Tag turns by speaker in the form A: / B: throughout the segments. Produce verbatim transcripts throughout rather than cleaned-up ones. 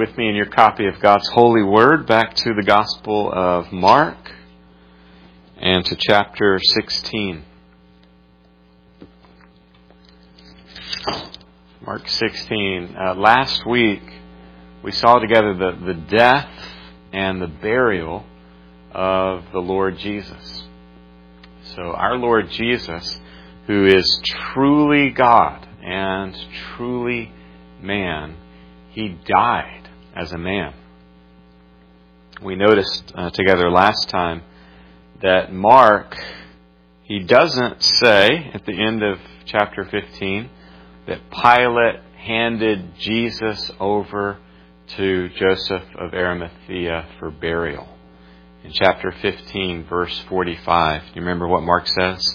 A: with me in your copy of God's Holy Word back to the Gospel of Mark and to chapter sixteen. Mark sixteen. Uh, last week we saw together the, the death and the burial of the Lord Jesus. So our Lord Jesus, who is truly God and truly man, He died as a man. We noticed uh, together last time that Mark, he doesn't say at the end of chapter fifteen that Pilate handed Jesus over to Joseph of Arimathea for burial. In chapter fifteen, verse forty-five, do you remember what Mark says?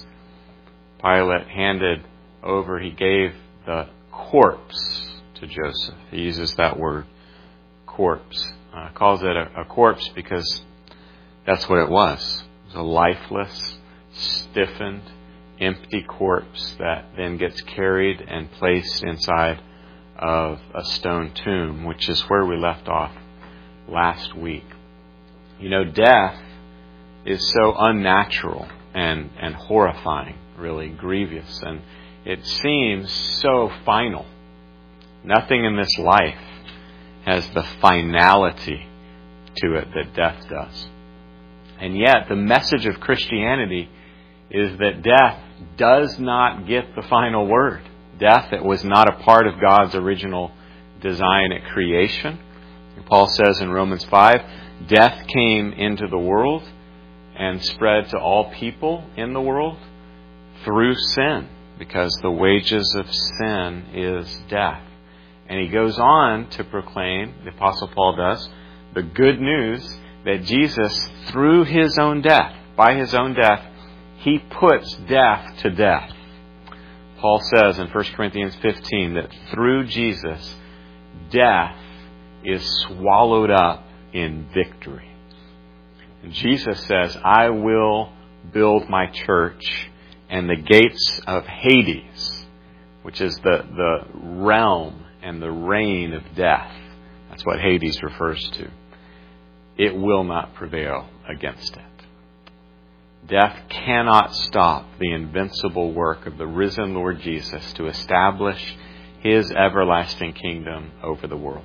A: Pilate handed over, he gave the corpse to Joseph. He uses that word, corpse. Uh, calls it a, a corpse because that's what it was. It was a lifeless, stiffened, empty corpse that then gets carried and placed inside of a stone tomb, which is where we left off last week. You know, death is so unnatural and, and horrifying, really grievous, and it seems so final. Nothing in this life has the finality to it that death does. And yet, the message of Christianity is that death does not get the final word. Death, it was not a part of God's original design at creation. Paul says in Romans five, death came into the world and spread to all people in the world through sin, because the wages of sin is death. And he goes on to proclaim, the Apostle Paul does, the good news that Jesus, through His own death, by His own death, He puts death to death. Paul says in First Corinthians fifteen that through Jesus, death is swallowed up in victory. And Jesus says, I will build my church, and the gates of Hades, which is the, the realm and the reign of death, that's what Hades refers to, it will not prevail against it. Death cannot stop the invincible work of the risen Lord Jesus to establish His everlasting kingdom over the world.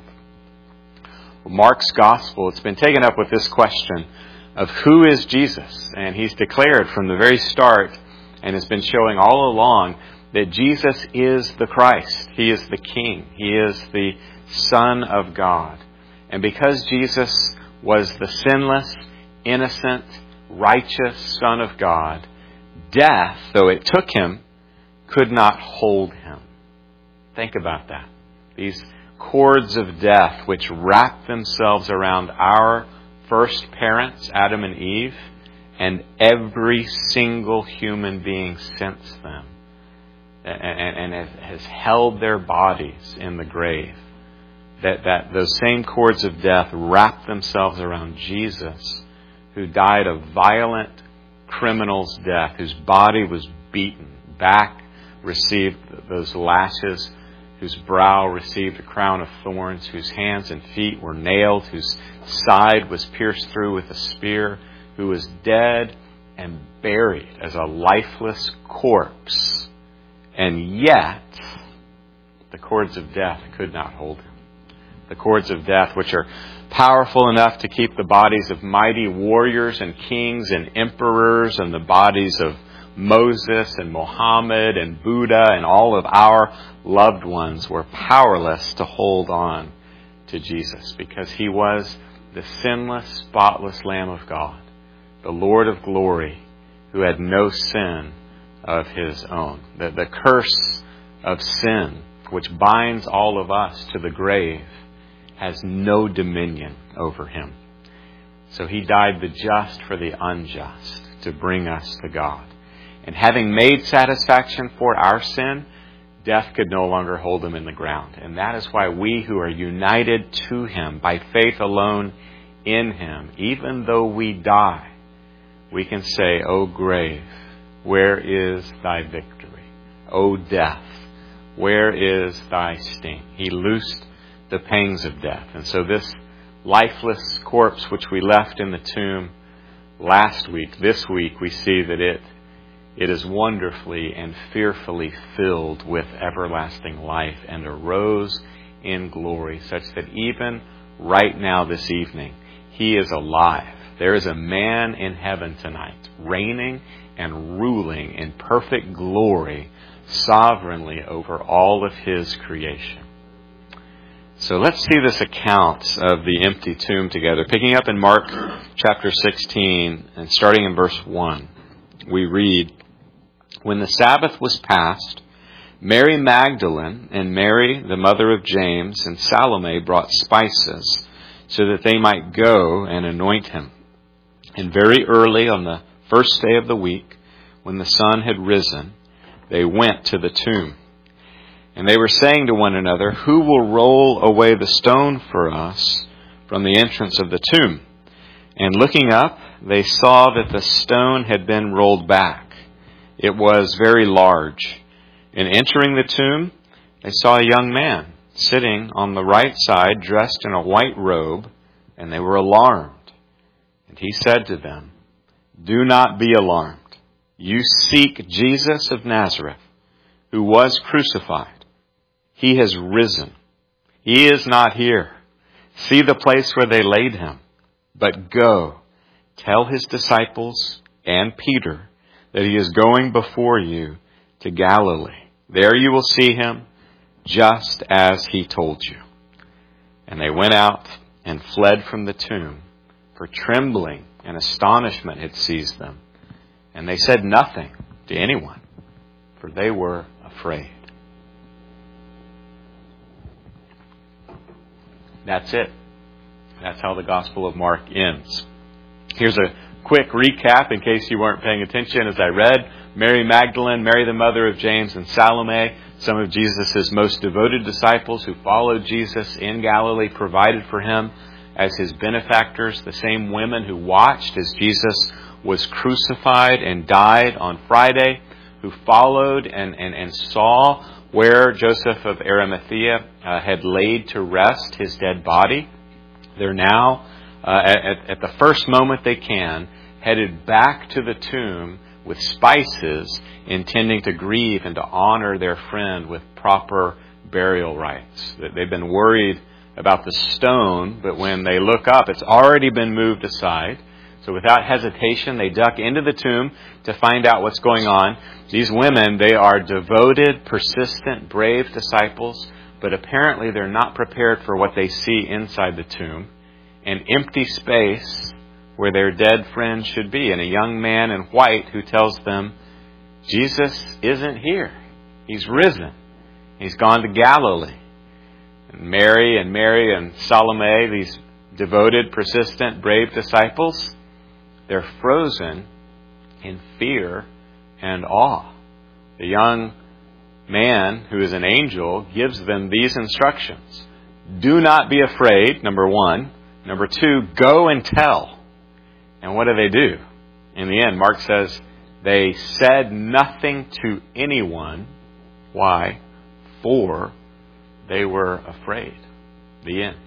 A: Mark's gospel, it's been taken up with this question of who is Jesus? And he's declared from the very start and has been showing all along that Jesus is the Christ. He is the King. He is the Son of God. And because Jesus was the sinless, innocent, righteous Son of God, death, though it took Him, could not hold Him. Think about that. These cords of death which wrap themselves around our first parents, Adam and Eve, and every single human being since them, and, and has held their bodies in the grave. That, that those same cords of death wrap themselves around Jesus, who died a violent criminal's death, whose body was beaten, back received those lashes, whose brow received a crown of thorns, whose hands and feet were nailed, whose side was pierced through with a spear, who was dead and buried as a lifeless corpse. And yet, the cords of death could not hold Him. The cords of death, which are powerful enough to keep the bodies of mighty warriors and kings and emperors and the bodies of Moses and Muhammad and Buddha and all of our loved ones, were powerless to hold on to Jesus, because He was the sinless, spotless Lamb of God, the Lord of glory, who had no sin of His own. The, the curse of sin, which binds all of us to the grave, has no dominion over Him. So He died the just for the unjust to bring us to God. And having made satisfaction for our sin, death could no longer hold Him in the ground. And that is why we who are united to Him by faith alone in Him, even though we die, we can say, O grave, where is thy victory? O death, where is thy sting? He loosed the pangs of death. And so this lifeless corpse which we left in the tomb last week, this week we see that it it is wonderfully and fearfully filled with everlasting life and arose in glory, such that even right now this evening, he is alive. There is a man in heaven tonight, reigning and ruling in perfect glory, sovereignly over all of his creation. So let's see this account of the empty tomb together. Picking up in Mark chapter sixteen and starting in verse one, we read, "When the Sabbath was past, Mary Magdalene and Mary, the mother of James, and Salome brought spices so that they might go and anoint him. And very early on the first day of the week, when the sun had risen, they went to the tomb. And they were saying to one another, 'Who will roll away the stone for us from the entrance of the tomb?' And looking up, they saw that the stone had been rolled back. It was very large. And entering the tomb, they saw a young man sitting on the right side, dressed in a white robe, and they were alarmed. And he said to them, 'Do not be alarmed. You seek Jesus of Nazareth, who was crucified. He has risen. He is not here. See the place where they laid him. But go, tell his disciples and Peter that he is going before you to Galilee. There you will see him, just as he told you.' And they went out and fled from the tomb, for trembling and astonishment had seized them. And they said nothing to anyone, for they were afraid." That's it. That's how the Gospel of Mark ends. Here's a quick recap in case you weren't paying attention as I read. Mary Magdalene, Mary the mother of James, and Salome, some of Jesus' most devoted disciples who followed Jesus in Galilee, provided for him as his benefactors, the same women who watched as Jesus was crucified and died on Friday, who followed and, and, and saw where Joseph of Arimathea uh, had laid to rest his dead body. They're now, uh, at, at the first moment they can, headed back to the tomb with spices, intending to grieve and to honor their friend with proper burial rites. They've been worried about the stone, but when they look up, it's already been moved aside. So without hesitation, they duck into the tomb to find out what's going on. These women, they are devoted, persistent, brave disciples, but apparently they're not prepared for what they see inside the tomb. An empty space where their dead friend should be, and a young man in white who tells them, Jesus isn't here. He's risen. He's gone to Galilee. And Mary and Mary and Salome, these devoted, persistent, brave disciples, they're frozen in fear and awe. The young man, who is an angel, gives them these instructions. Do not be afraid, number one. Number two, go and tell. And what do they do? In the end, Mark says, they said nothing to anyone. Why? For they were afraid. The end.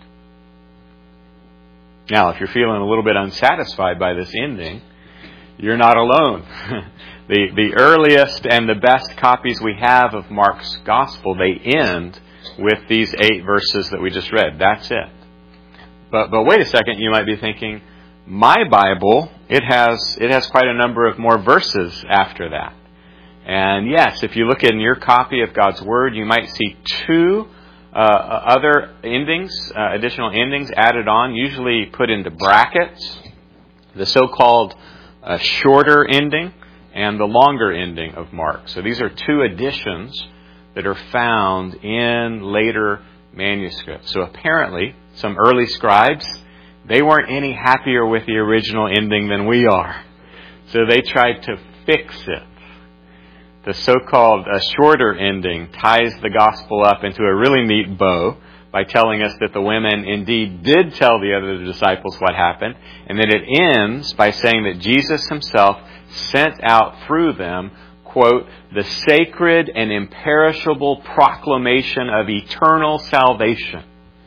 A: Now, if you're feeling a little bit unsatisfied by this ending, you're not alone. the the earliest and the best copies we have of Mark's Gospel, they end with these eight verses that we just read. That's it. But but wait a second, you might be thinking, my Bible, it has it has quite a number of more verses after that. And yes, if you look in your copy of God's Word, you might see two Uh, other endings, uh, additional endings added on, usually put into brackets. The so-called uh, shorter ending and the longer ending of Mark. So these are two additions that are found in later manuscripts. So apparently, some early scribes, they weren't any happier with the original ending than we are. So they tried to fix it. The so-called uh, shorter ending ties the gospel up into a really neat bow by telling us that the women indeed did tell the other disciples what happened, and then it ends by saying that Jesus himself sent out through them, quote, the sacred and imperishable proclamation of eternal salvation.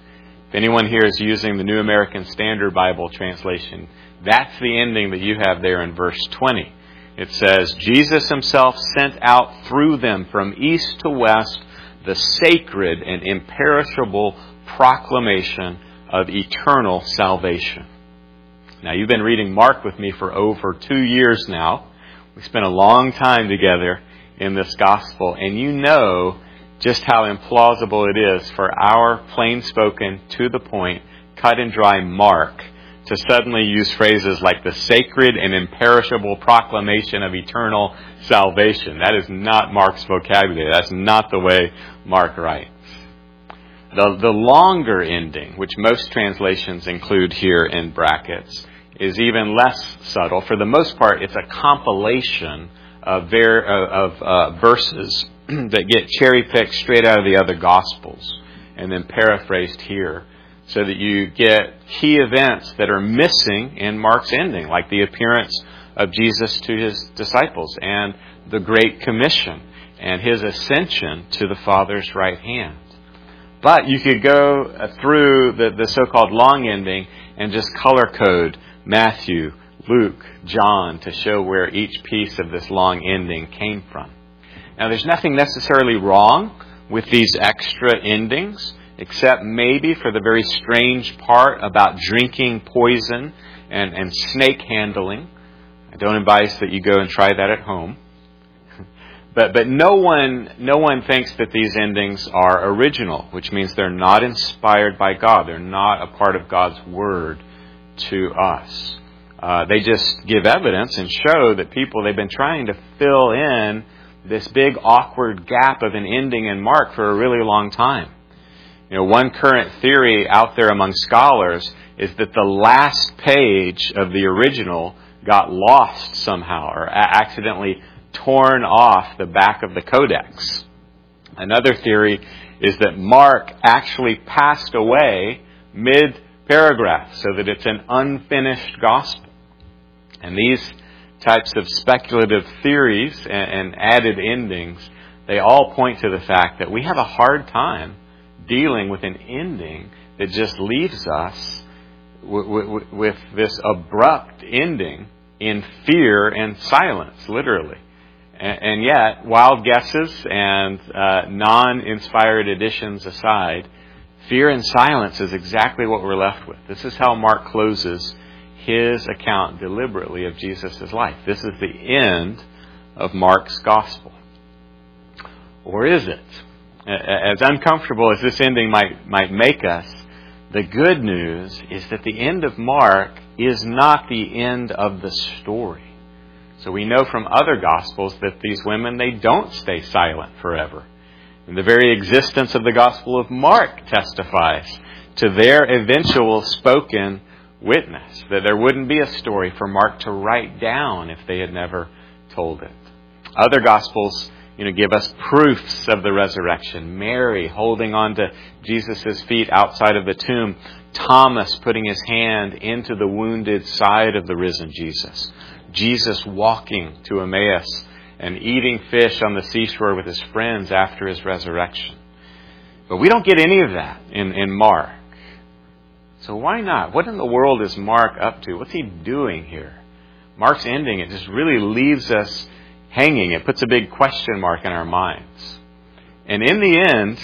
A: If anyone here is using the New American Standard Bible translation, that's the ending that you have there in verse twenty. It says, Jesus himself sent out through them from east to west the sacred and imperishable proclamation of eternal salvation. Now, you've been reading Mark with me for over two years now. We spent a long time together in this gospel, and you know just how implausible it is for our plain-spoken, to-the-point, cut-and-dry Mark to suddenly use phrases like the sacred and imperishable proclamation of eternal salvation. That is not Mark's vocabulary. That's not the way Mark writes. The, the longer ending, which most translations include here in brackets, is even less subtle. For the most part, it's a compilation of, ver- of uh, verses that get cherry-picked straight out of the other Gospels and then paraphrased here, so that you get key events that are missing in Mark's ending, like the appearance of Jesus to his disciples and the Great Commission and his ascension to the Father's right hand. But you could go through the, the so-called long ending and just color code Matthew, Luke, John to show where each piece of this long ending came from. Now, there's nothing necessarily wrong with these extra endings, except maybe for the very strange part about drinking poison and, and snake handling. I don't advise that you go and try that at home. But but no one no one thinks that these endings are original, which means they're not inspired by God. They're not a part of God's Word to us. Uh, they just give evidence and show that people, they've been trying to fill in this big awkward gap of an ending in Mark for a really long time. You know, one current theory out there among scholars is that the last page of the original got lost somehow or accidentally torn off the back of the codex. Another theory is that Mark actually passed away mid-paragraph so that it's an unfinished gospel. And these types of speculative theories and added endings, they all point to the fact that we have a hard time dealing with an ending that just leaves us w- w- with this abrupt ending in fear and silence, literally. And, and yet, wild guesses and uh, non-inspired additions aside, fear and silence is exactly what we're left with. This is how Mark closes his account deliberately of Jesus' life. This is the end of Mark's gospel. Or is it? As uncomfortable as this ending might might make us, the good news is that the end of Mark is not the end of the story. So we know from other Gospels that these women, they don't stay silent forever. And the very existence of the Gospel of Mark testifies to their eventual spoken witness, that there wouldn't be a story for Mark to write down if they had never told it. Other Gospels, you know, give us proofs of the resurrection. Mary holding on to Jesus' feet outside of the tomb. Thomas putting his hand into the wounded side of the risen Jesus. Jesus walking to Emmaus and eating fish on the seashore with his friends after his resurrection. But we don't get any of that in, in Mark. So why not? What in the world is Mark up to? What's he doing here? Mark's ending, it just really leaves us hanging. It puts a big question mark in our minds. And in the end,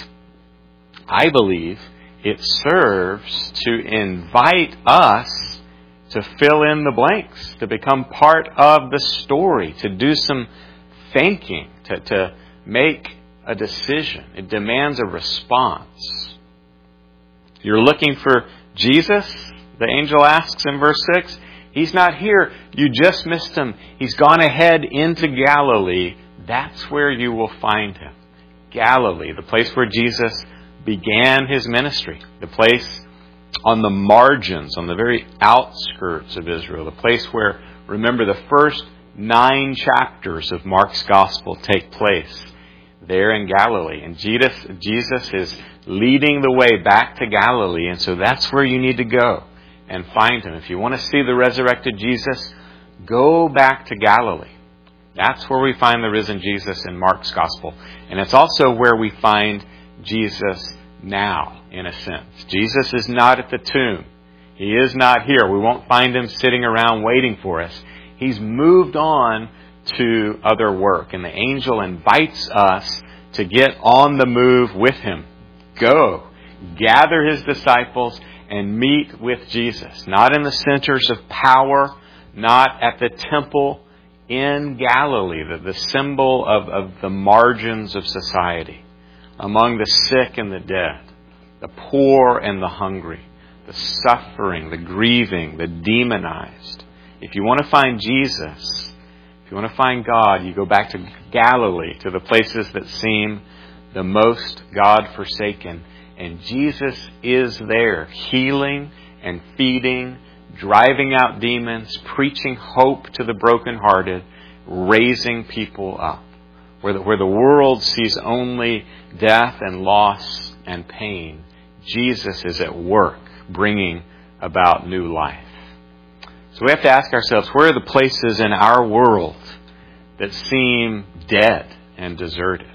A: I believe it serves to invite us to fill in the blanks, to become part of the story, to do some thinking, to, to make a decision. It demands a response. You're looking for Jesus? The angel asks in verse six. He's not here. You just missed him. He's gone ahead into Galilee. That's where you will find him. Galilee, the place where Jesus began his ministry. The place on the margins, on the very outskirts of Israel. The place where, remember, the first nine chapters of Mark's Gospel take place there in Galilee. And Jesus, Jesus is leading the way back to Galilee. And so that's where you need to go and find him. If you want to see the resurrected Jesus, go back to Galilee. That's where we find the risen Jesus in Mark's Gospel. And it's also where we find Jesus now, in a sense. Jesus is not at the tomb. He is not here. We won't find him sitting around waiting for us. He's moved on to other work. And the angel invites us to get on the move with him. Go, gather his disciples and meet with Jesus. Not in the centers of power, not at the temple, in Galilee, the, the symbol of, of the margins of society, among the sick and the dead, the poor and the hungry, the suffering, the grieving, the demonized. If you want to find Jesus, if you want to find God, you go back to Galilee, to the places that seem the most God-forsaken. And Jesus is there, healing and feeding, driving out demons, preaching hope to the brokenhearted, raising people up. Where the, where the world sees only death and loss and pain, Jesus is at work bringing about new life. So we have to ask ourselves, where are the places in our world that seem dead and deserted?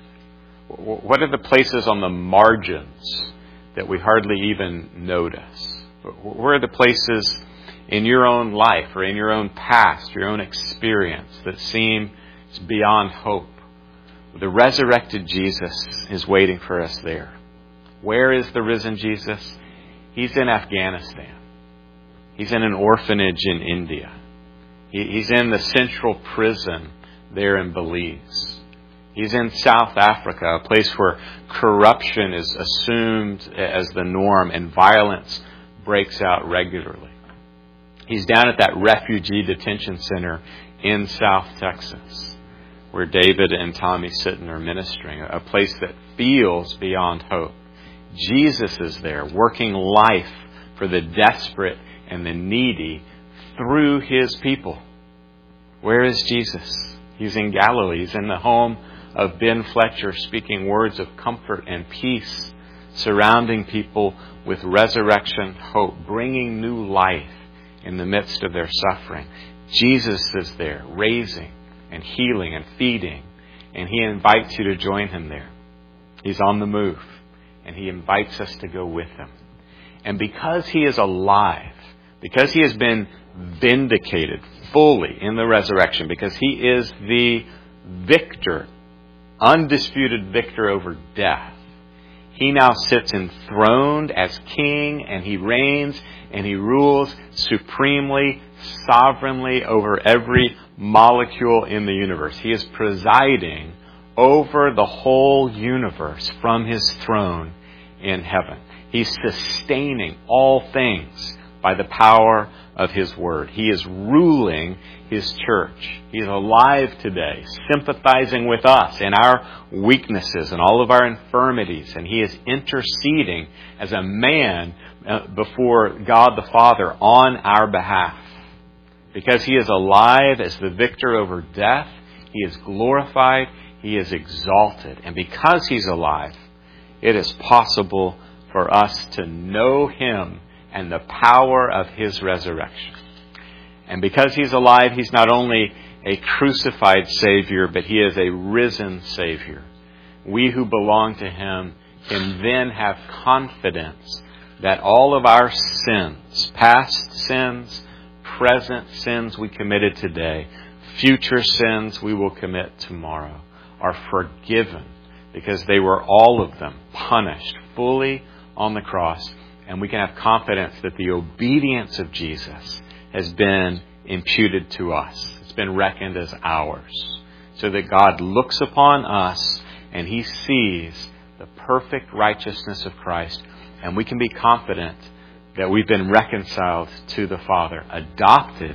A: What are the places on the margins that we hardly even notice? Where are the places in your own life or in your own past, your own experience that seem beyond hope? The resurrected Jesus is waiting for us there. Where is the risen Jesus? He's in Afghanistan. He's in an orphanage in India. He's in the central prison there in Belize. He's in South Africa, a place where corruption is assumed as the norm and violence breaks out regularly. He's down at that refugee detention center in South Texas, where David and Tommy Sitten are ministering, a place that feels beyond hope. Jesus is there, working life for the desperate and the needy through his people. Where is Jesus? He's in Galilee. He's in the home of Ben Fletcher, speaking words of comfort and peace, surrounding people with resurrection hope, bringing new life in the midst of their suffering. Jesus is there, raising and healing and feeding, and he invites you to join him there. He's on the move, and he invites us to go with him. And because he is alive, because he has been vindicated fully in the resurrection, because he is the victor, undisputed victor over death, he now sits enthroned as king, and he reigns and he rules supremely, sovereignly over every molecule in the universe. He is presiding over the whole universe from his throne in heaven. He's sustaining all things by the power of his word. He is ruling his church. He's alive today, sympathizing with us in our weaknesses and all of our infirmities. And he is interceding as a man before God the Father on our behalf. Because he is alive as the victor over death, he is glorified, he is exalted. And because he's alive, it is possible for us to know him and the power of his resurrection. And because he's alive, he's not only a crucified Savior, but he is a risen Savior. We who belong to him can then have confidence that all of our sins, past sins, present sins we committed today, future sins we will commit tomorrow, are forgiven because they were all of them punished fully on the cross. And we can have confidence that the obedience of Jesus has been imputed to us. It's been reckoned as ours. So that God looks upon us and he sees the perfect righteousness of Christ. And we can be confident that we've been reconciled to the Father, adopted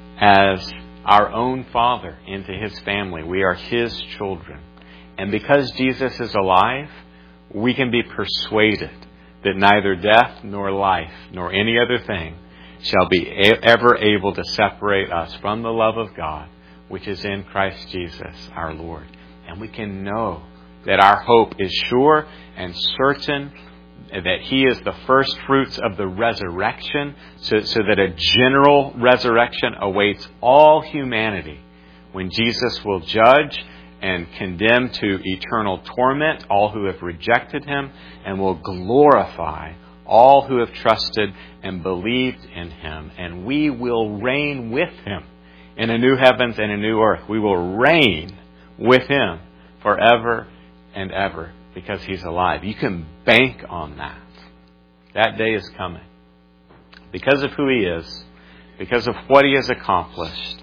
A: as our own Father into his family. We are his children. And because Jesus is alive, we can be persuaded that neither death nor life nor any other thing shall be ever able to separate us from the love of God, which is in Christ Jesus our Lord. And we can know that our hope is sure and certain, that he is the first fruits of the resurrection, so, so that a general resurrection awaits all humanity when Jesus will judge and condemn to eternal torment all who have rejected him, and will glorify all who have trusted and believed in him. And we will reign with him in a new heavens and a new earth. We will reign with him forever and ever because he's alive. You can bank on that. That day is coming. Because of who he is, because of what he has accomplished,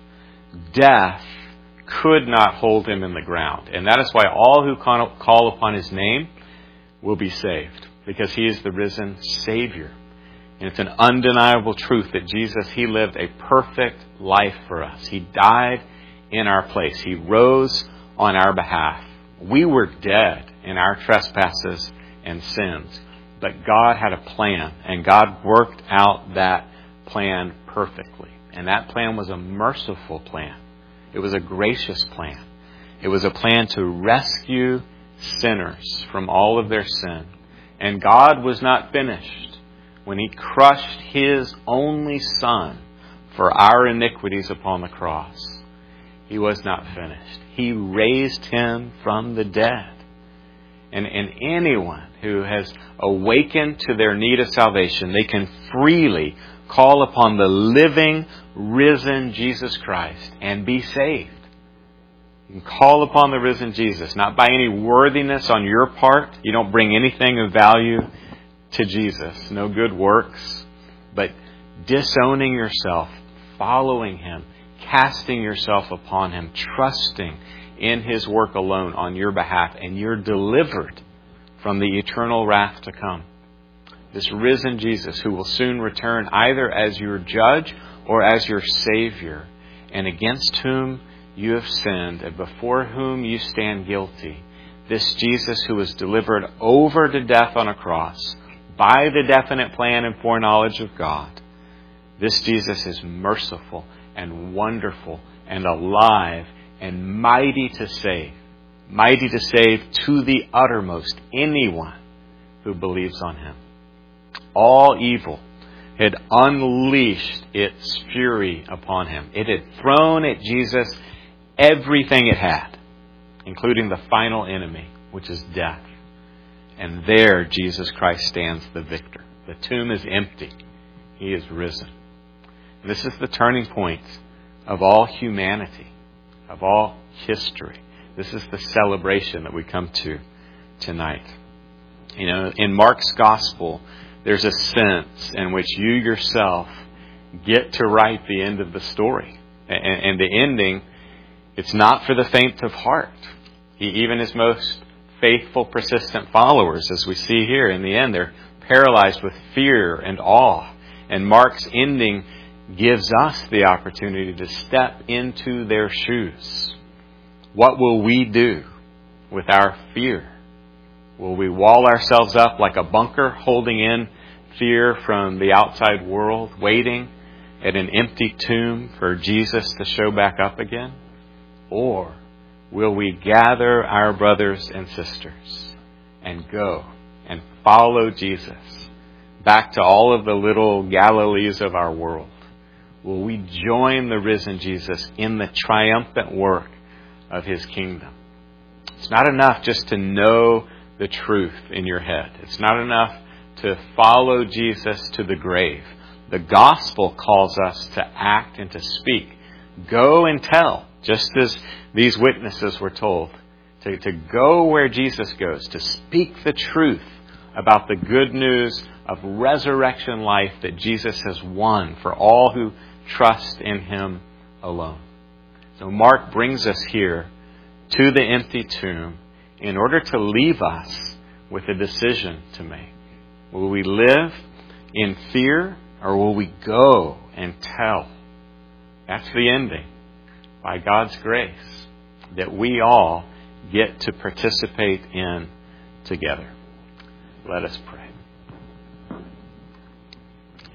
A: death could not hold him in the ground. And that is why all who call upon his name will be saved, because he is the risen Savior. And it's an undeniable truth that Jesus, he lived a perfect life for us. He died in our place. He rose on our behalf. We were dead in our trespasses and sins, but God had a plan, and God worked out that plan perfectly. And that plan was a merciful plan. It was a gracious plan. It was a plan to rescue sinners from all of their sin. And God was not finished when he crushed his only Son for our iniquities upon the cross. He was not finished. He raised him from the dead. And, and anyone who has awakened to their need of salvation, they can freely call upon the living, risen Jesus Christ and be saved. You can call upon the risen Jesus, not by any worthiness on your part. You don't bring anything of value to Jesus, no good works, but disowning yourself, following him, casting yourself upon him, trusting in his work alone on your behalf, and you're delivered from the eternal wrath to come. This risen Jesus who will soon return either as your judge or as your Savior, and against whom you have sinned and before whom you stand guilty. This Jesus who was delivered over to death on a cross by the definite plan and foreknowledge of God. This Jesus is merciful and wonderful and alive and mighty to save. Mighty to save to the uttermost anyone who believes on him. All evil had unleashed its fury upon him. It had thrown at Jesus everything it had, including the final enemy, which is death. And there Jesus Christ stands the victor. The tomb is empty. He is risen. And this is the turning point of all humanity, of all history. This is the celebration that we come to tonight. You know, in Mark's gospel, there's a sense in which you yourself get to write the end of the story. And, and the ending, it's not for the faint of heart. He, even his most faithful, persistent followers, as we see here, in the end, they're paralyzed with fear and awe. And Mark's ending gives us the opportunity to step into their shoes. What will we do with our fear? Will we wall ourselves up like a bunker, holding in fear from the outside world, waiting at an empty tomb for Jesus to show back up again? Or will we gather our brothers and sisters and go and follow Jesus back to all of the little Galilees of our world? Will we join the risen Jesus in the triumphant work of his kingdom? It's not enough just to know the truth in your head. It's not enough to follow Jesus to the grave. The gospel calls us to act and to speak. Go and tell, just as these witnesses were told, to, to go where Jesus goes, to speak the truth about the good news of resurrection life that Jesus has won for all who trust in him alone. So Mark brings us here to the empty tomb in order to leave us with a decision to make. Will we live in fear, or will we go and tell? That's the ending, by God's grace, that we all get to participate in together. Let us pray.